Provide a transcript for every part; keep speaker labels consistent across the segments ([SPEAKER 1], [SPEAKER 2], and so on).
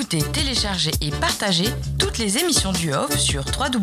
[SPEAKER 1] écouter, télécharger et partager toutes les émissions du OFF sur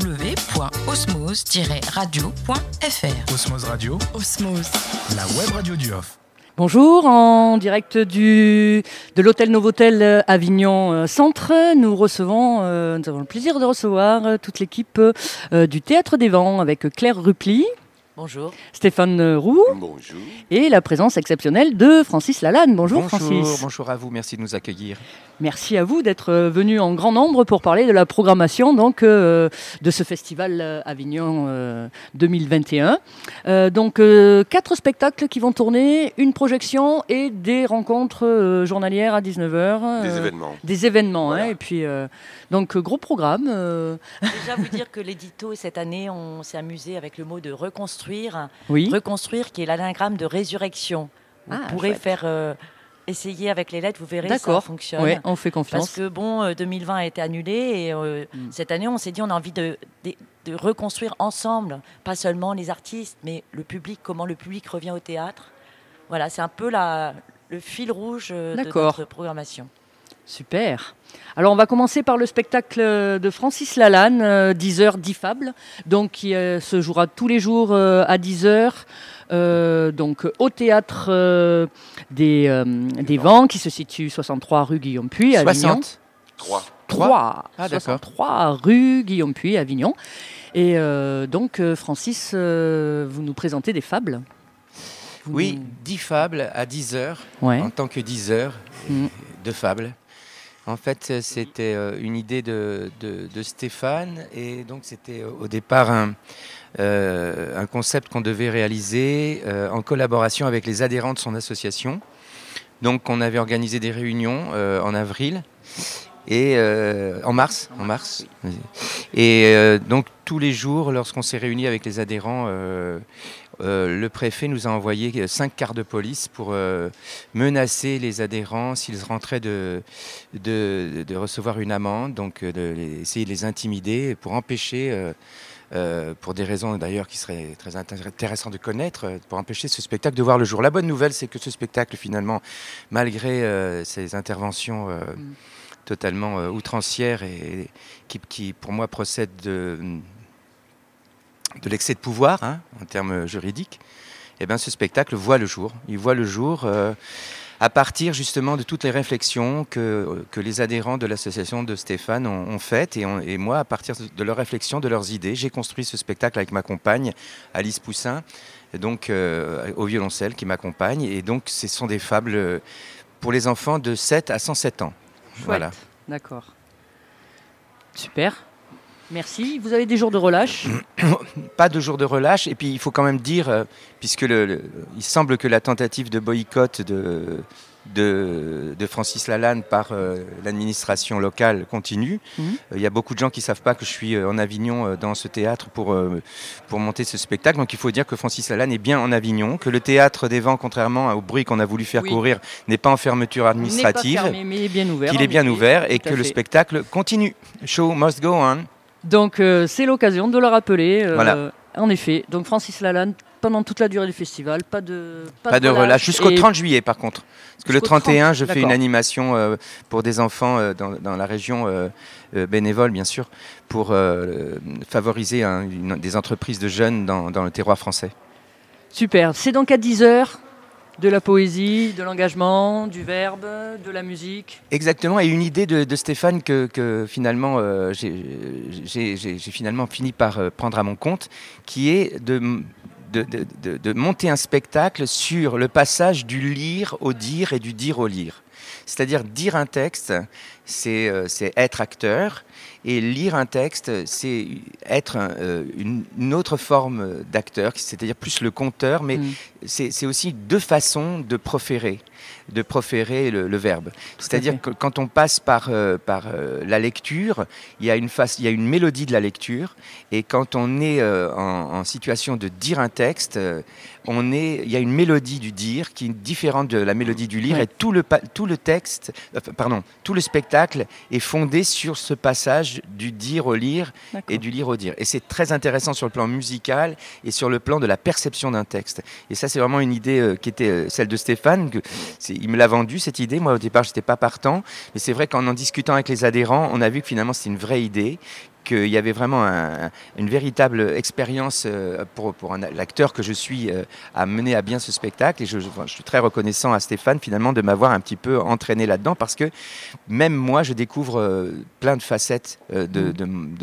[SPEAKER 1] www.osmose-radio.fr.
[SPEAKER 2] Osmose Radio,
[SPEAKER 1] Osmose,
[SPEAKER 2] la web radio du OFF.
[SPEAKER 3] Bonjour, en direct de l'hôtel Novotel Avignon Centre, nous avons le plaisir de recevoir toute l'équipe du Théâtre des Vents avec Claire Rupli.
[SPEAKER 4] Bonjour.
[SPEAKER 3] Stéphane Roux.
[SPEAKER 5] Bonjour.
[SPEAKER 3] Et la présence exceptionnelle de Francis Lalanne. Bonjour Francis.
[SPEAKER 6] Bonjour à vous, merci de nous accueillir.
[SPEAKER 3] Merci à vous d'être venu en grand nombre pour parler de la programmation de ce festival Avignon 2021. 4 spectacles qui vont tourner, une projection et des rencontres journalières à 19h.
[SPEAKER 5] Des événements.
[SPEAKER 3] Des événements,
[SPEAKER 5] voilà.
[SPEAKER 3] Et puis gros programme.
[SPEAKER 4] Déjà vous dire que l'édito cette année, on s'est amusé avec le mot de reconstruire.
[SPEAKER 3] Oui.
[SPEAKER 4] Reconstruire qui est l'anagramme de résurrection. Vous pourrez
[SPEAKER 3] chouette.
[SPEAKER 4] faire... Essayez avec les lettres, vous verrez,
[SPEAKER 3] D'accord.
[SPEAKER 4] ça fonctionne.
[SPEAKER 3] Oui, on fait confiance.
[SPEAKER 4] Parce que 2020 a été annulé et cette année, on s'est dit on a envie de reconstruire ensemble, pas seulement les artistes, mais le public, comment le public revient au théâtre. Voilà, c'est un peu le fil rouge de notre programmation.
[SPEAKER 3] Super. Alors, on va commencer par le spectacle de Francis Lalanne, 10h, 10 fables, qui se jouera tous les jours à 10h, au théâtre des Vents, qui se situe 63 rue Guillaume-Puy, à Avignon.
[SPEAKER 5] 3.
[SPEAKER 6] Ah, d'accord.
[SPEAKER 3] 63 rue Guillaume-Puy, à Avignon. Et Francis, vous nous présentez des fables.
[SPEAKER 6] Oui, 10 fables à 10h, en tant que 10h de fables. En fait, c'était une idée de Stéphane, et donc c'était au départ un concept qu'on devait réaliser en collaboration avec les adhérents de son association. Donc on avait organisé des réunions en avril et en mars. Et donc tous les jours, lorsqu'on s'est réunis avec les adhérents, le préfet nous a envoyé 5 cars de police pour menacer les adhérents s'ils rentraient de recevoir une amende, donc essayer de les intimider pour empêcher, pour des raisons d'ailleurs qui seraient très intéressantes de connaître, pour empêcher ce spectacle de voir le jour. La bonne nouvelle, c'est que ce spectacle, finalement, malgré ces interventions totalement outrancières et qui, pour moi, procèdent de l'excès de pouvoir, en termes juridiques, ce spectacle voit le jour. Il voit le jour à partir justement de toutes les réflexions que les adhérents de l'association de Stéphane ont faites. Et moi, à partir de leurs réflexions, de leurs idées, j'ai construit ce spectacle avec ma compagne, Alice Poussin, au violoncelle, qui m'accompagne. Et donc, ce sont des fables pour les enfants de 7 à 107 ans.
[SPEAKER 3] Chouette.
[SPEAKER 6] Voilà.
[SPEAKER 3] D'accord. Super. Merci. Vous avez des jours de relâche ?
[SPEAKER 6] Pas de jours de relâche. Et puis, il faut quand même dire, puisque il semble que la tentative de boycott de Francis Lalanne par l'administration locale continue. Il y a beaucoup de gens qui ne savent pas que je suis en Avignon dans ce théâtre pour monter ce spectacle. Donc, il faut dire que Francis Lalanne est bien en Avignon, que le Théâtre des Vents, contrairement au bruit qu'on a voulu faire courir, n'est pas en fermeture administrative.
[SPEAKER 3] Il n'est pas fermé, mais il est bien ouvert.
[SPEAKER 6] Qu'il est bien ouvert et que le spectacle continue. Show must go on.
[SPEAKER 3] Donc, c'est l'occasion de le rappeler.
[SPEAKER 6] Voilà.
[SPEAKER 3] En effet. Donc, Francis Lalanne, pendant toute la durée du festival, pas de
[SPEAKER 6] relâche. Jusqu'au 30 juillet, par contre. Parce que le 31, je fais une
[SPEAKER 3] D'accord.
[SPEAKER 6] animation pour des enfants dans la région bénévole, bien sûr, pour favoriser des entreprises de jeunes dans le terroir français.
[SPEAKER 3] Super. C'est donc à 10h. De la poésie, de l'engagement, du verbe, de la musique.
[SPEAKER 6] Exactement, et une idée de Stéphane que finalement j'ai finalement fini par prendre à mon compte, qui est de monter un spectacle sur le passage du lire au dire et du dire au lire. C'est-à-dire dire un texte, c'est être acteur, et lire un texte, c'est être une autre forme d'acteur, c'est-à-dire plus le conteur, mais c'est aussi 2 façons de proférer le verbe. C'est-à-dire que quand on passe par la lecture, il y a une mélodie de la lecture, et quand on est en situation de dire un texte, il y a une mélodie du dire qui est différente de la mélodie du lire, et tout le spectacle est fondé sur ce passage du dire au lire et du lire au dire. Et c'est très intéressant sur le plan musical et sur le plan de la perception d'un texte. Et ça, c'est vraiment une idée qui était celle de Stéphane, il me l'a vendu cette idée. Moi au départ, j'étais pas partant, mais c'est vrai qu'en discutant avec les adhérents, on a vu que finalement c'était une vraie idée, qu'il y avait vraiment une véritable expérience pour l'acteur que je suis à mener à bien ce spectacle. Et je suis très reconnaissant à Stéphane finalement de m'avoir un petit peu entraîné là-dedans, parce que même moi je découvre plein de facettes de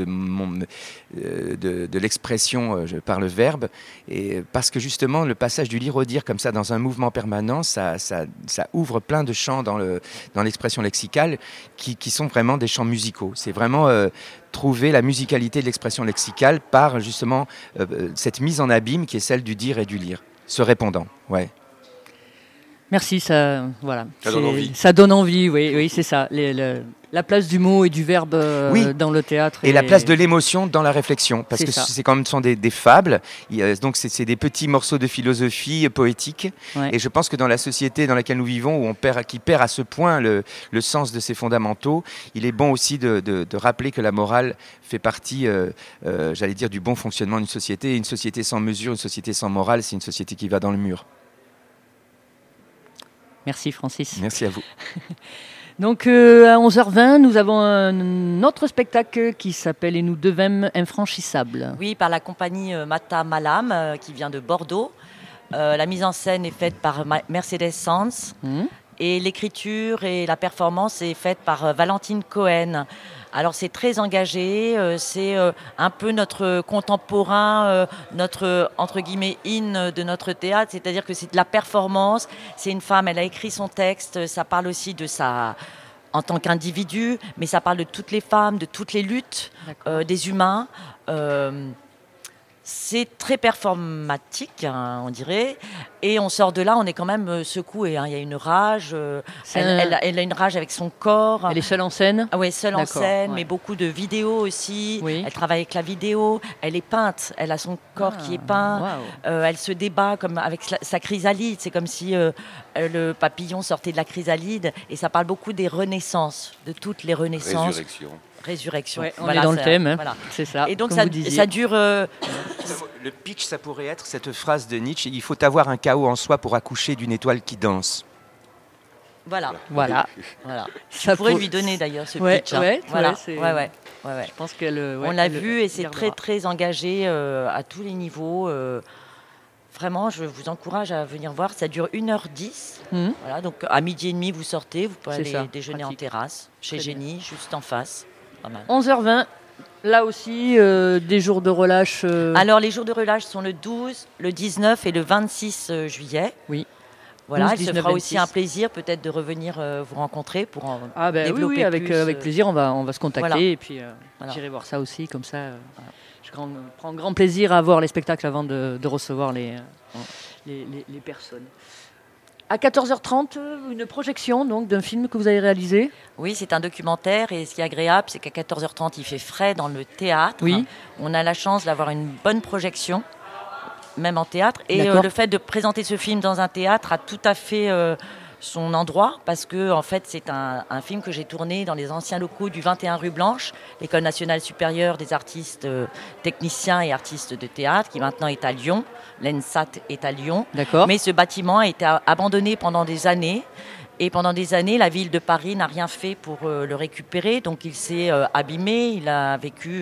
[SPEAKER 6] l'expression par le verbe, et parce que justement le passage du lire au dire comme ça dans un mouvement permanent, ça ouvre plein de champs dans l'expression lexicale qui sont vraiment des champs musicaux. C'est vraiment trouver la musicalité de l'expression lexicale par justement cette mise en abîme qui est celle du dire et du lire, ce répondant. Ouais.
[SPEAKER 3] Merci, ça, voilà.
[SPEAKER 5] Ça donne envie.
[SPEAKER 3] Ça donne envie, oui, c'est ça. La place du mot et du verbe dans le théâtre.
[SPEAKER 6] Et la place de l'émotion dans la réflexion, parce que
[SPEAKER 3] ça.
[SPEAKER 6] c'est quand même sont des fables, donc c'est des petits morceaux de philosophie poétique.
[SPEAKER 3] Ouais.
[SPEAKER 6] Et je pense que dans la société dans laquelle nous vivons, où qui perd à ce point le sens de ses fondamentaux, il est bon aussi de rappeler que la morale fait partie, j'allais dire, du bon fonctionnement d'une société. Et une société sans mesure, une société sans morale, c'est une société qui va dans le mur.
[SPEAKER 3] Merci Francis.
[SPEAKER 6] Merci à vous.
[SPEAKER 3] Donc à 11h20, nous avons un autre spectacle qui s'appelle « Et nous devîmes infranchissables ».
[SPEAKER 4] Oui, par la compagnie Mata Malam, qui vient de Bordeaux. La mise en scène est faite par Mercedes Sanz. Et l'écriture et la performance est faite par Valentine Cohen. Alors c'est très engagé, c'est un peu notre contemporain, notre entre guillemets in de notre théâtre, c'est-à-dire que c'est de la performance. C'est une femme, elle a écrit son texte, ça parle aussi de sa en tant qu'individu, mais ça parle de toutes les femmes, de toutes les luttes des humains. C'est très performatique, hein, on dirait, et on sort de là, on est quand même secoué. Hein. Il y a une rage, elle a une rage avec son corps.
[SPEAKER 3] Elle est seule en scène ?
[SPEAKER 4] Ah oui, seule en scène, mais beaucoup de vidéos aussi. Oui. Elle travaille avec la vidéo, elle est peinte, elle a son corps qui est peint. Wow. Elle se débat comme avec sa chrysalide, c'est comme si le papillon sortait de la chrysalide, et ça parle beaucoup des renaissances, de toutes les renaissances. Résurrection.
[SPEAKER 3] Ouais, on est dans le thème, hein. Voilà. C'est ça.
[SPEAKER 4] Et donc ça dure.
[SPEAKER 6] Le pitch, ça pourrait être cette phrase de Nietzsche: il faut avoir un chaos en soi pour accoucher d'une étoile qui danse.
[SPEAKER 4] Voilà.
[SPEAKER 3] Ça
[SPEAKER 4] pourrait lui donner d'ailleurs ce pitch.
[SPEAKER 3] Ouais.
[SPEAKER 4] Je
[SPEAKER 3] pense qu'elle.
[SPEAKER 4] On l'a vu et c'est très très engagé à tous les niveaux. Vraiment, je vous encourage à venir voir. Ça dure 1h10. Voilà, donc à midi et demi, vous sortez. Vous pouvez aller déjeuner en terrasse chez Génie, juste en face.
[SPEAKER 3] 11h20. Là aussi, des jours de relâche.
[SPEAKER 4] Alors, les jours de relâche sont le 12, le 19 et le 26 juillet. Oui. Voilà, 12, 19, il se fera 26. Aussi un plaisir peut-être de revenir vous rencontrer pour en développer
[SPEAKER 3] oui, avec
[SPEAKER 4] plus.
[SPEAKER 3] Plaisir, on va se contacter et puis j'irai voir ça aussi, comme ça. Je prends grand plaisir à voir les spectacles avant de recevoir les personnes. À 14h30, une projection donc, d'un film que vous avez réalisé.
[SPEAKER 4] Oui, c'est un documentaire et ce qui est agréable, c'est qu'à 14h30, il fait frais dans le théâtre. Oui. On a la chance d'avoir une bonne projection, même en théâtre. Et le fait de présenter ce film dans un théâtre a tout à fait son endroit, parce que en fait, c'est un film que j'ai tourné dans les anciens locaux du 21 rue Blanche, l'École nationale supérieure des artistes techniciens et artistes de théâtre, qui maintenant est à Lyon. L'ENSAT est à Lyon. D'accord. Mais ce bâtiment a été abandonné pendant des années. Et pendant des années, la ville de Paris n'a rien fait pour le récupérer. Donc il s'est abîmé, il a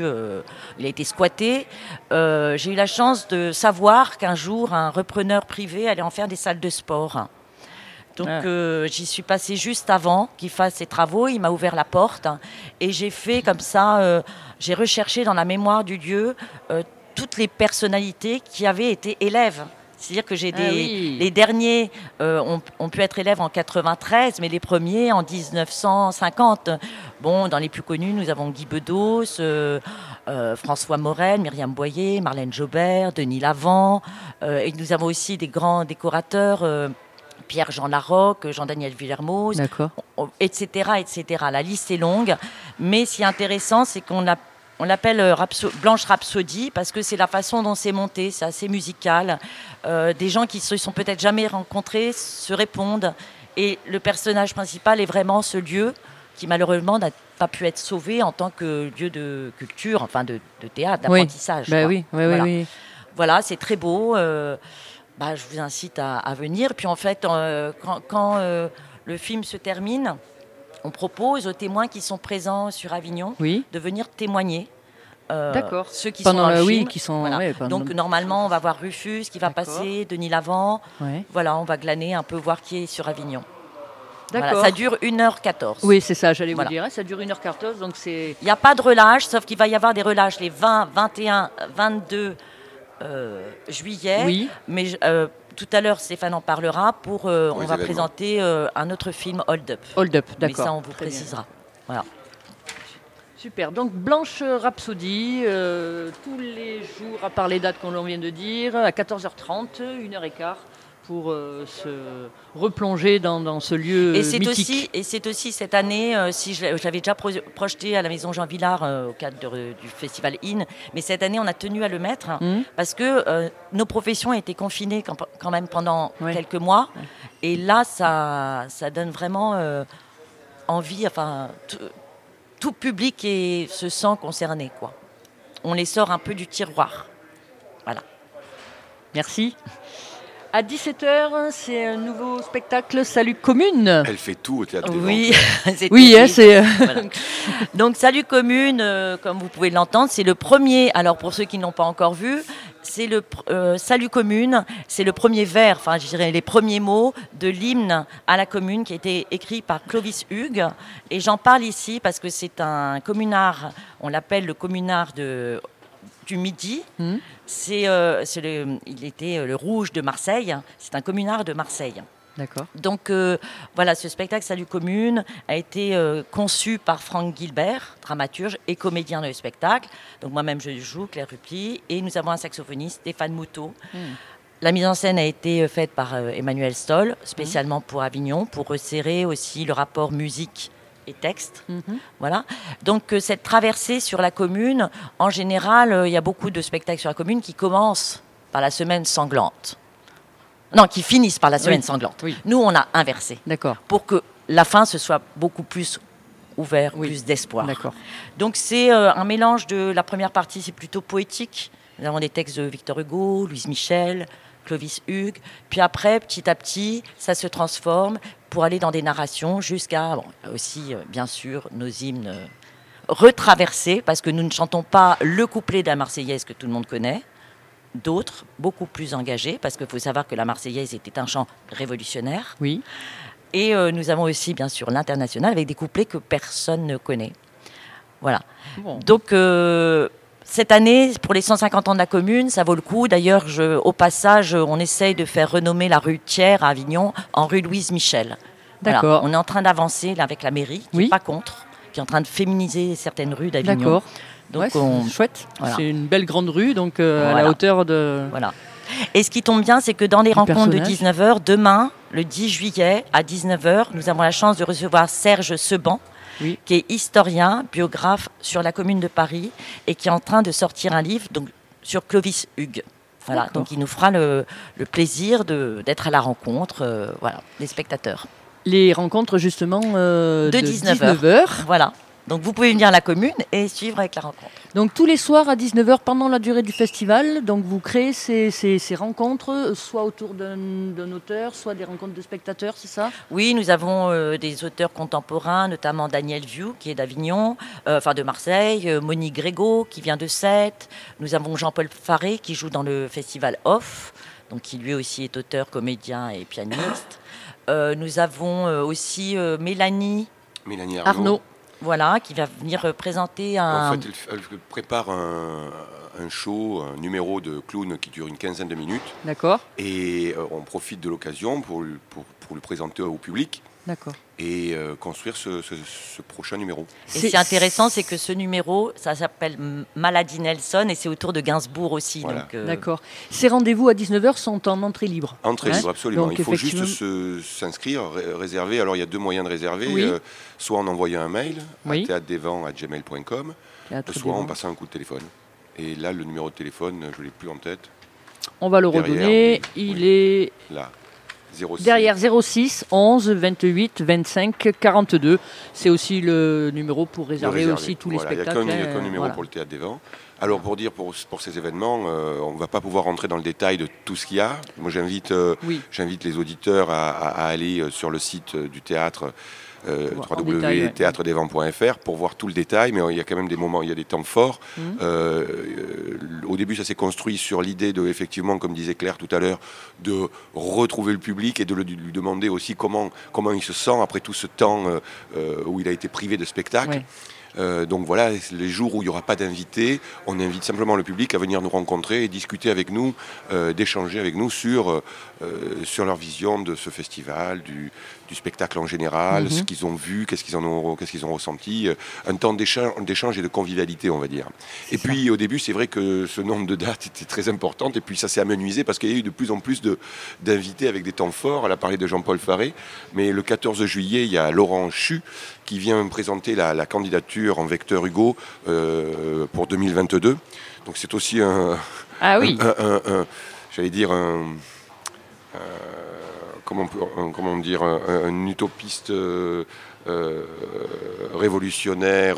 [SPEAKER 4] été squatté. J'ai eu la chance de savoir qu'un jour, un repreneur privé allait en faire des salles de sport. Donc j'y suis passée juste avant qu'il fasse ses travaux. Il m'a ouvert la porte et j'ai fait comme ça, j'ai recherché dans la mémoire du lieu toutes les personnalités qui avaient été élèves. C'est-à-dire que les derniers ont pu être élèves en 93, mais les premiers en 1950. Bon, dans les plus connus, nous avons Guy Bedos, François Morel, Myriam Boyer, Marlène Jobert, Denis Lavant. Et nous avons aussi des grands décorateurs, Pierre-Jean Larocque, Jean-Daniel Villermoz, etc., etc. La liste est longue, mais ce qui est intéressant, c'est qu'on l'appelle Blanche Rhapsodie parce que c'est la façon dont c'est monté, c'est assez musical. Des gens qui se sont peut-être jamais rencontrés se répondent et le personnage principal est vraiment ce lieu qui malheureusement n'a pas pu être sauvé en tant que lieu de culture, enfin de théâtre, d'apprentissage.
[SPEAKER 3] Oui. Oui.
[SPEAKER 4] Voilà, c'est très beau. je vous incite à venir. Puis en fait, quand le film se termine, on propose aux témoins qui sont présents sur Avignon de venir témoigner.
[SPEAKER 3] D'accord.
[SPEAKER 4] Ceux qui sont dans le film.
[SPEAKER 3] Qui sont,
[SPEAKER 4] voilà. Donc normalement, on va voir Rufus qui va passer, Denis Lavant.
[SPEAKER 3] Ouais.
[SPEAKER 4] Voilà, on va glaner un peu, voir qui est sur Avignon.
[SPEAKER 3] D'accord.
[SPEAKER 4] Voilà, ça dure 1h14.
[SPEAKER 3] Oui, c'est ça, j'allais vous dire. Ça dure 1h14, donc c'est...
[SPEAKER 4] Il n'y a pas de relâche, sauf qu'il va y avoir des relâches les 20, 21, 22 juillet.
[SPEAKER 3] Oui.
[SPEAKER 4] Mais tout à l'heure, Stéphane en parlera. On va présenter un autre film, Hold Up.
[SPEAKER 3] Hold Up, d'accord.
[SPEAKER 4] Mais ça, on vous précisera. Voilà.
[SPEAKER 3] Super, donc Blanche Rhapsody, tous les jours, à part les dates qu'on vient de dire, à 14h30, 1h15, pour se replonger dans ce lieu mythique.
[SPEAKER 4] Et c'est aussi cette année, si je l'avais déjà projeté à la Maison Jean Villard au cadre du Festival IN, mais cette année on a tenu à le mettre parce que nos professions ont été confinées quand même pendant quelques mois, et là ça donne vraiment envie, enfin... Tout public se sent concerné, quoi. On les sort un peu du tiroir. Voilà.
[SPEAKER 3] Merci. À 17h, c'est un nouveau spectacle, Salut Commune.
[SPEAKER 5] Elle fait tout au théâtre.
[SPEAKER 4] Oui,
[SPEAKER 3] c'est...
[SPEAKER 4] Voilà. Donc Salut Commune, comme vous pouvez l'entendre, c'est le premier, alors pour ceux qui n'ont pas encore vu, c'est le Salut Commune, c'est le premier vers, enfin je dirais les premiers mots de l'hymne à la commune qui a été écrit par Clovis Hugues. Et j'en parle ici parce que c'est un communard, on l'appelle le communard du Midi. Il était le Rouge de Marseille, c'est un communard de Marseille.
[SPEAKER 3] D'accord.
[SPEAKER 4] Donc voilà, ce spectacle Salut Commune a été conçu par Franck Gilbert, dramaturge et comédien de spectacle. Donc moi-même je joue Claire Rupli et nous avons un saxophoniste, Stéphane Moutot. La mise en scène a été faite par Emmanuel Stoll, spécialement pour Avignon, pour resserrer aussi le rapport musique et texte. Voilà. Donc cette traversée sur la commune, en général, il y a beaucoup de spectacles sur la commune qui commencent par la semaine sanglante. Non, qui finissent par la semaine sanglante.
[SPEAKER 3] Oui.
[SPEAKER 4] Nous, on a inversé.
[SPEAKER 3] D'accord.
[SPEAKER 4] Pour que la fin, ce soit beaucoup plus ouvert, plus d'espoir.
[SPEAKER 3] D'accord.
[SPEAKER 4] Donc c'est un mélange de... La première partie, c'est plutôt poétique. Nous avons des textes de Victor Hugo, Louise Michel, Clovis Hugues. Puis après, petit à petit, ça se transforme pour aller dans des narrations jusqu'à... aussi, bien sûr, nos hymnes retraversés, parce que nous ne chantons pas le couplet de la Marseillaise que tout le monde connaît. D'autres, beaucoup plus engagés, parce qu'il faut savoir que la Marseillaise était un chant révolutionnaire.
[SPEAKER 3] Oui.
[SPEAKER 4] Et nous avons aussi, bien sûr, l'international, avec des couplets que personne ne connaît. Voilà. Bon. Donc, cette année, pour les 150 ans de la commune, ça vaut le coup. D'ailleurs, au passage, on essaye de faire renommer la rue Thiers à Avignon en rue Louise Michel.
[SPEAKER 3] D'accord.
[SPEAKER 4] Voilà. On est en train d'avancer là, avec la mairie, qui n'est pas contre, qui est en train de féminiser certaines rues d'Avignon.
[SPEAKER 3] D'accord.
[SPEAKER 4] Donc
[SPEAKER 3] c'est chouette.
[SPEAKER 4] Voilà.
[SPEAKER 3] C'est une belle grande rue, donc à la hauteur de...
[SPEAKER 4] Voilà. Et ce qui tombe bien, c'est que dans les rencontres de 19h, demain, le 10 juillet, à 19h, nous avons la chance de recevoir Serge Seban, qui est historien, biographe sur la Commune de Paris, et qui est en train de sortir un livre sur Clovis Hugues. Voilà. Donc il nous fera le plaisir d'être à la rencontre des spectateurs.
[SPEAKER 3] Les rencontres, justement, de 19h.
[SPEAKER 4] Voilà. Donc vous pouvez venir à la commune et suivre avec la rencontre.
[SPEAKER 3] Donc tous les soirs à 19h pendant la durée du festival, donc vous créez ces rencontres, soit autour d'un auteur, soit des rencontres de spectateurs, c'est ça ?
[SPEAKER 4] Oui, nous avons des auteurs contemporains, notamment Daniel Vieux, qui est d'Avignon, de Marseille, Monique Grégo, qui vient de Sète. Nous avons Jean-Paul Faré, qui joue dans le festival Off, donc qui lui aussi est auteur, comédien et pianiste. Nous avons aussi Mélanie
[SPEAKER 5] Arnaud.
[SPEAKER 4] Voilà, qui va venir présenter un...
[SPEAKER 5] En fait, elle prépare un show, un numéro de clown qui dure une quinzaine de minutes.
[SPEAKER 3] D'accord.
[SPEAKER 5] Et on profite de l'occasion pour le présenter au public.
[SPEAKER 3] D'accord.
[SPEAKER 5] Et construire ce prochain numéro.
[SPEAKER 4] Et c'est intéressant, c'est que ce numéro, ça s'appelle Maladie Nelson et c'est autour de Gainsbourg aussi.
[SPEAKER 5] Voilà.
[SPEAKER 4] Donc,
[SPEAKER 3] D'accord. Ces rendez-vous à 19h sont en entrée libre.
[SPEAKER 5] Entrée libre, absolument.
[SPEAKER 3] Donc,
[SPEAKER 5] il faut juste s'inscrire, réserver. Alors il y a deux moyens de réserver. Soit en envoyant un mail à théâtredesvents@gmail.com, soit en passant un coup de téléphone. Et là, le numéro de téléphone, je ne l'ai plus en tête.
[SPEAKER 3] On va le redonner. Il est...
[SPEAKER 5] Là. 06.
[SPEAKER 3] Derrière 06 11 28 25 42. C'est aussi le numéro pour réserver aussi tous les spectacles.
[SPEAKER 5] Il n'y a qu'un numéro pour le Théâtre des Vents. Alors pour ces événements, on ne va pas pouvoir rentrer dans le détail de tout ce qu'il y a. Moi j'invite les auditeurs à aller sur le site du théâtre, www.théâtredesvents.fr, pour voir tout le détail, mais il y a quand même des moments, il y a des temps forts. Au début, ça s'est construit sur l'idée de, effectivement, comme disait Claire tout à l'heure, de retrouver le public et de lui demander aussi comment il se sent après tout ce temps où il a été privé de spectacle. Ouais. Donc voilà, les jours où il n'y aura pas d'invités, on invite simplement le public à venir nous rencontrer et discuter avec nous, d'échanger avec nous sur leur vision de ce festival, du spectacle en général, ce qu'ils ont vu, qu'est-ce qu'ils ont ressenti, un temps d'échange et de convivialité, on va dire. Et puis au début, c'est vrai que ce nombre de dates était très important, et puis ça s'est amenuisé parce qu'il y a eu de plus en plus d'invités avec des temps forts. Elle a parlé de Jean-Paul Faré, mais le 14 juillet, il y a Laurent Chu qui vient présenter la candidature en vecteur Hugo pour 2022. Donc c'est aussi un utopiste révolutionnaire,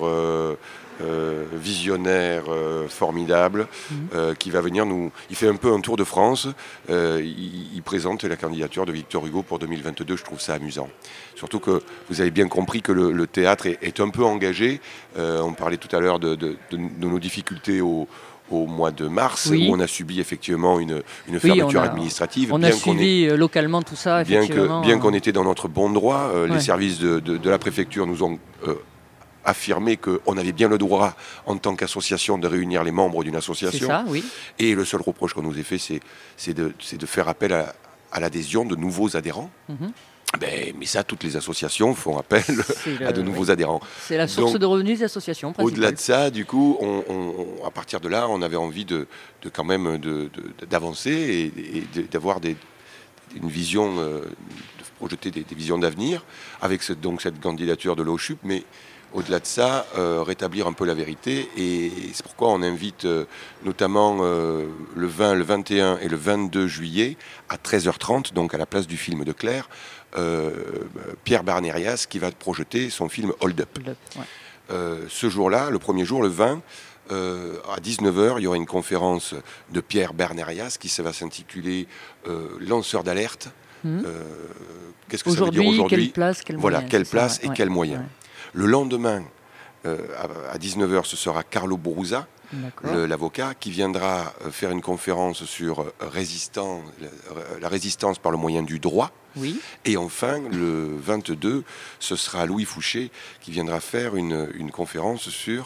[SPEAKER 5] visionnaire, formidable, qui va venir il fait un peu un tour de France, il présente la candidature de Victor Hugo pour 2022, je trouve ça amusant. Surtout que vous avez bien compris que le théâtre est un peu engagé. On parlait tout à l'heure de nos difficultés au mois de mars, où on a subi effectivement une fermeture administrative.
[SPEAKER 3] On a suivi localement tout ça, effectivement.
[SPEAKER 5] Bien qu'on était dans notre bon droit, les services de la préfecture nous ont affirmé qu'on avait bien le droit, en tant qu'association, de réunir les membres d'une association.
[SPEAKER 3] C'est ça, oui.
[SPEAKER 5] Et le seul reproche qu'on nous ait fait, c'est de faire appel à l'adhésion de nouveaux adhérents. Mais ça, toutes les associations font appel à de nouveaux adhérents.
[SPEAKER 3] C'est la source de revenus des associations principales.
[SPEAKER 5] Au-delà de ça, du coup, à partir de là, on avait envie quand même d'avancer et d'avoir une vision, de projeter des visions d'avenir avec cette candidature de l'OCHUP, mais au-delà de ça, rétablir un peu la vérité. Et c'est pourquoi on invite notamment le 20, le 21 et le 22 juillet à 13h30, donc à la place du film de Claire, Pierre Barnérias qui va projeter son film Hold Up. Ce jour-là, le premier jour, le 20, à 19h, il y aura une conférence de Pierre Barnérias qui va s'intituler Lanceur d'alerte. Qu'est-ce que ça veut dire aujourd'hui ?
[SPEAKER 3] Quelle place, quel moyen.
[SPEAKER 5] Voilà, quelle place et quels moyens. Ouais. Le lendemain, à 19h, ce sera Carlo Boruzza, l'avocat, qui viendra faire une conférence sur la résistance par le moyen du droit.
[SPEAKER 3] Oui.
[SPEAKER 5] Et enfin, le 22, ce sera Louis Fouché qui viendra faire une conférence sur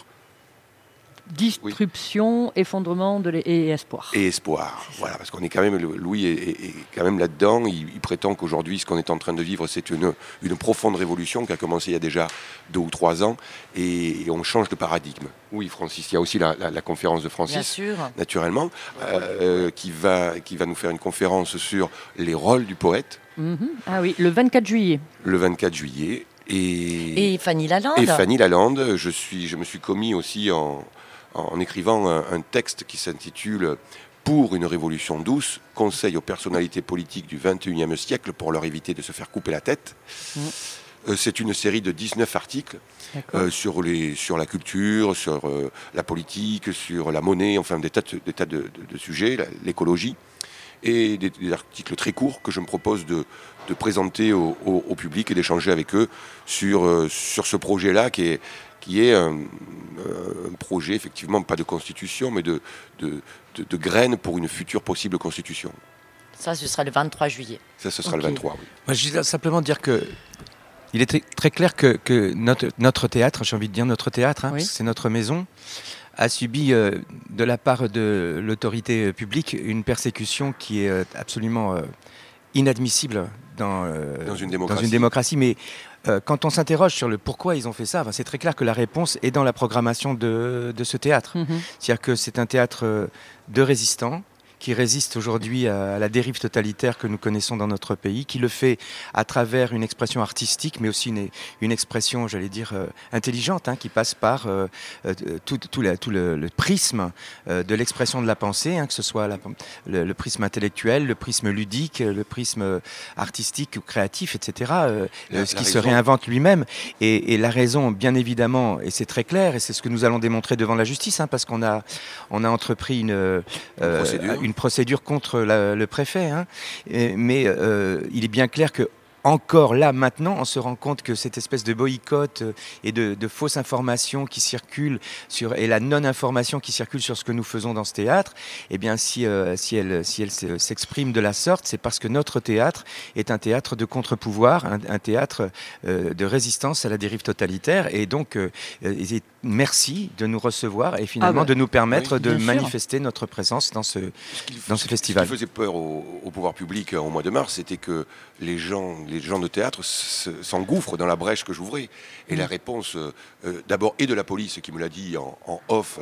[SPEAKER 3] disruption, effondrement et espoir.
[SPEAKER 5] Et espoir, voilà, parce qu'on est quand même, Louis est quand même là-dedans. Il prétend qu'aujourd'hui, ce qu'on est en train de vivre, c'est une profonde révolution qui a commencé il y a déjà 2 ou 3 ans, et on change de paradigme. Oui, Francis, il y a aussi la conférence de Francis,
[SPEAKER 4] bien sûr,
[SPEAKER 5] naturellement, qui va nous faire une conférence sur les rôles du poète.
[SPEAKER 3] Ah oui, le 24 juillet.
[SPEAKER 5] Le 24 juillet.
[SPEAKER 4] Et Fanny Lalande.
[SPEAKER 5] Et Fanny Lalande, je me suis commis aussi en écrivant un texte qui s'intitule « Pour une révolution douce, conseil aux personnalités politiques du XXIe siècle pour leur éviter de se faire couper la tête ». C'est une série de 19 articles sur la culture, sur la politique, sur la monnaie, enfin des tas de sujets, l'écologie, et des articles très courts que je me propose de présenter au public et d'échanger avec eux sur ce projet-là qui est un projet, effectivement, pas de constitution, mais de graines pour une future possible constitution.
[SPEAKER 4] Ça, ce sera le 23 juillet.
[SPEAKER 5] Ça, ce sera le 23, oui.
[SPEAKER 6] Moi, je voudrais simplement dire il est très clair que notre théâtre, j'ai envie de dire notre théâtre, c'est notre maison, a subi de la part de l'autorité publique une persécution qui est absolument inadmissible dans une démocratie. Mais quand on s'interroge sur le pourquoi ils ont fait ça, c'est très clair que la réponse est dans la programmation de ce théâtre. C'est-à-dire que c'est un théâtre de résistants qui résiste aujourd'hui à la dérive totalitaire que nous connaissons dans notre pays, qui le fait à travers une expression artistique, mais aussi une expression, j'allais dire, intelligente, qui passe par tout le prisme de l'expression de la pensée, que ce soit le prisme intellectuel, le prisme ludique, le prisme artistique ou créatif, etc., ce qui se réinvente lui-même. Et la raison, bien évidemment, et c'est très clair, et c'est ce que nous allons démontrer devant la justice, parce qu'on a entrepris une procédure contre le préfet. Mais il est bien clair que encore là, maintenant, on se rend compte que cette espèce de boycott et de fausses informations qui circulent et la non-information qui circule sur ce que nous faisons dans ce théâtre, eh bien, si elle s'exprime de la sorte, c'est parce que notre théâtre est un théâtre de contre-pouvoir, un théâtre de résistance à la dérive totalitaire. Et donc, merci de nous recevoir et finalement de nous permettre de manifester notre présence dans ce festival.
[SPEAKER 5] Ce qui faisait peur au pouvoir public au mois de mars, c'était que les gens de théâtre s'engouffrent dans la brèche que j'ouvrais. Et la réponse, d'abord, et de la police qui me l'a dit en off,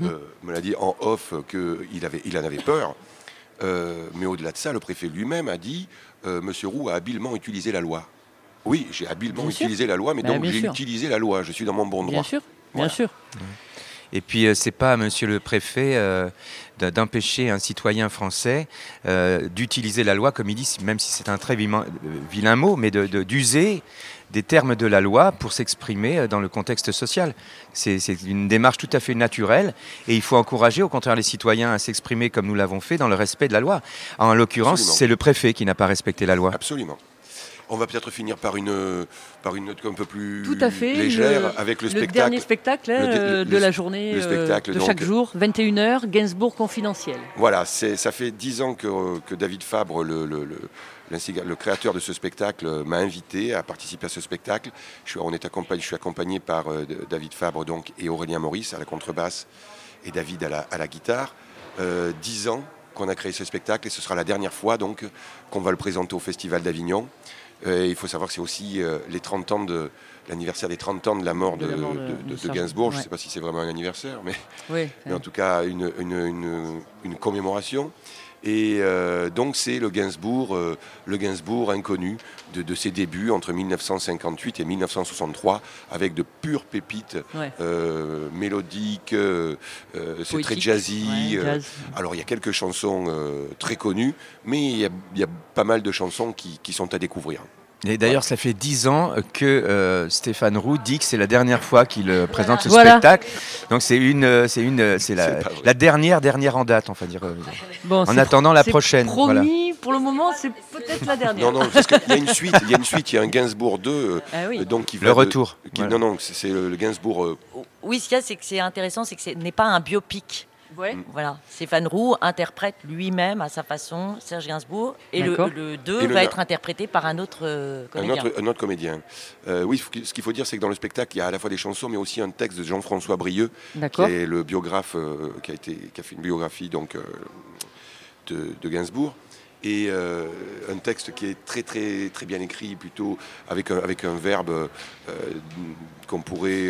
[SPEAKER 5] qu'il en avait peur. Mais au-delà de ça, le préfet lui-même a dit Monsieur Roux a habilement utilisé la loi. Oui, j'ai habilement utilisé la loi, mais donc j'ai utilisé la loi. Je suis dans mon bon droit.
[SPEAKER 3] Bien sûr.
[SPEAKER 6] Et puis, c'est pas à Monsieur le Préfet d'empêcher un citoyen français d'utiliser la loi, comme il dit, même si c'est un très vilain mot, mais d'user des termes de la loi pour s'exprimer dans le contexte social. C'est une démarche tout à fait naturelle et il faut encourager au contraire les citoyens à s'exprimer comme nous l'avons fait dans le respect de la loi. En l'occurrence, c'est le préfet qui n'a pas respecté la loi.
[SPEAKER 5] Absolument. On va peut-être finir par une note un peu plus légère avec le spectacle.
[SPEAKER 3] Le dernier spectacle de la journée, de chaque jour, 21h, Gainsbourg confidentiel.
[SPEAKER 5] Voilà, ça fait 10 ans que David Fabre, le créateur de ce spectacle, m'a invité à participer à ce spectacle. Je suis accompagné par David Fabre et Aurélien Maurice à la contrebasse et David à la guitare. 10 ans qu'on a créé ce spectacle et ce sera la dernière fois qu'on va le présenter au Festival d'Avignon. Il faut savoir que c'est aussi l'anniversaire des 30 ans de la mort de Gainsbourg. Je ne sais pas si c'est vraiment un anniversaire, mais en tout cas une commémoration. Et donc c'est le Gainsbourg inconnu de ses débuts entre 1958 et 1963, avec de pures pépites mélodiques, c'est très jazzy.
[SPEAKER 3] Jazz.
[SPEAKER 5] Alors il y a quelques chansons très connues, mais il y a pas mal de chansons qui sont à découvrir.
[SPEAKER 6] Et d'ailleurs, ça fait 10 ans que Stéphane Roux dit que c'est la dernière fois qu'il présente ce spectacle. Donc c'est la dernière en date, on va dire.
[SPEAKER 3] Bon,
[SPEAKER 6] en attendant la prochaine.
[SPEAKER 3] Promis, pour le moment, c'est peut-être la dernière.
[SPEAKER 5] Non, parce qu'il y a une suite. Il y a un Gainsbourg 2.
[SPEAKER 6] Le retour.
[SPEAKER 5] Non, c'est le Gainsbourg.
[SPEAKER 4] Oui, ce qu'il y a, c'est que c'est intéressant, c'est que ce n'est pas un biopic.
[SPEAKER 3] Ouais.
[SPEAKER 4] Voilà. Stéphane Roux interprète lui-même à sa façon Serge Gainsbourg et le 2 va être interprété par un autre comédien.
[SPEAKER 5] Un autre comédien. Oui, ce qu'il faut dire, c'est que dans le spectacle, il y a à la fois des chansons, mais aussi un texte de Jean-François Brieux, qui est le biographe qui a fait une biographie de Gainsbourg. Et un texte qui est très très très bien écrit, plutôt avec un verbe qu'on pourrait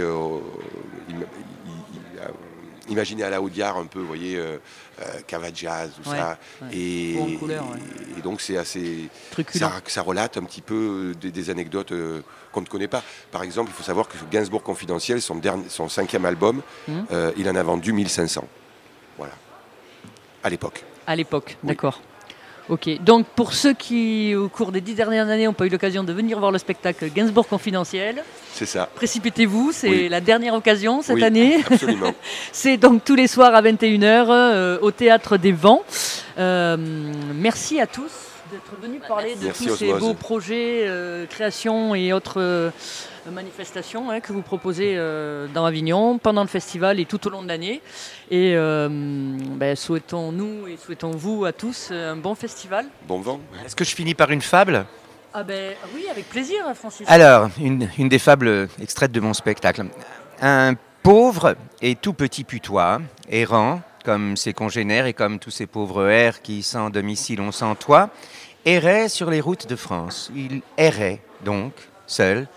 [SPEAKER 5] imaginer à la Audiard un peu, vous voyez, Cavajaz, tout ça. Et donc c'est assez... Ça relate un petit peu des anecdotes qu'on ne connaît pas. Par exemple, il faut savoir que Gainsbourg Confidentiel, son 5e album, il en a vendu 1500. Voilà. À l'époque.
[SPEAKER 3] D'accord. Ok, donc pour ceux qui, au cours des 10 dernières années, n'ont pas eu l'occasion de venir voir le spectacle Gainsbourg Confidentiel,
[SPEAKER 5] c'est ça.
[SPEAKER 3] Précipitez-vous, c'est la dernière occasion cette année.
[SPEAKER 5] Absolument.
[SPEAKER 3] C'est donc tous les soirs à 21h au Théâtre des Vents. Merci à tous d'être venus parler de tous ces beaux projets, créations et autres manifestations que vous proposez dans Avignon pendant le festival et tout au long de l'année. Et souhaitons-vous à tous un bon festival.
[SPEAKER 5] Bon vent.
[SPEAKER 6] Est-ce que je finis par une fable ?
[SPEAKER 3] Oui, avec plaisir, Francis.
[SPEAKER 6] Alors, une des fables extraites de mon spectacle. Un pauvre et tout petit putois, errant, comme ses congénères et comme tous ces pauvres airs qui, sans domicile, ont sans toit, errait sur les routes de France. Il errait donc, seul,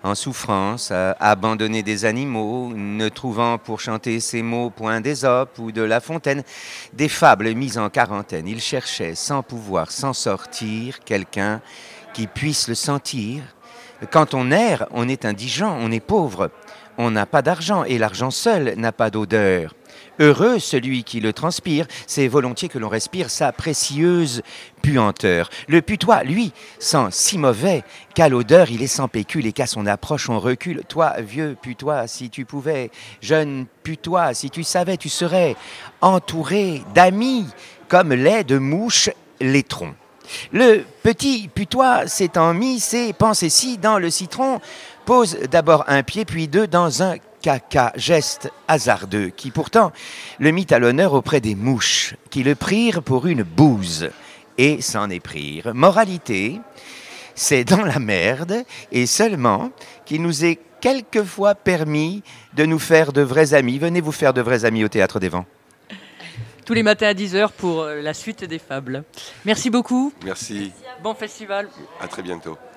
[SPEAKER 6] en souffrance, a abandonné des animaux, ne trouvant pour chanter ses mots point d'Ésope ou de La Fontaine, des fables mises en quarantaine. Il cherchait, sans pouvoir s'en sortir, quelqu'un qui puisse le sentir. Quand on erre, on est indigent, on est pauvre, on n'a pas d'argent et l'argent seul n'a pas d'odeur. Heureux celui qui le transpire, c'est volontiers que l'on respire sa précieuse puanteur. Le putois, lui, sent si mauvais qu'à l'odeur il est sans pécule et qu'à son approche on recule. Toi, vieux putois, si tu pouvais, jeune putois, si tu savais, tu serais entouré d'amis comme lait de mouches laitrons. Le petit putois s'étant mis ses pensées-ci dans le citron, pose d'abord un pied puis deux dans un caca, geste hasardeux qui pourtant le mit à l'honneur auprès des mouches qui le prirent pour une bouse et s'en éprirent. Moralité, c'est dans la merde et seulement qu'il nous est quelquefois permis de nous faire de vrais amis. Venez vous faire de vrais amis au Théâtre des Vents.
[SPEAKER 3] Tous les matins à 10h pour la suite des fables. Merci beaucoup.
[SPEAKER 5] Merci.
[SPEAKER 3] Bon festival.
[SPEAKER 5] À très bientôt.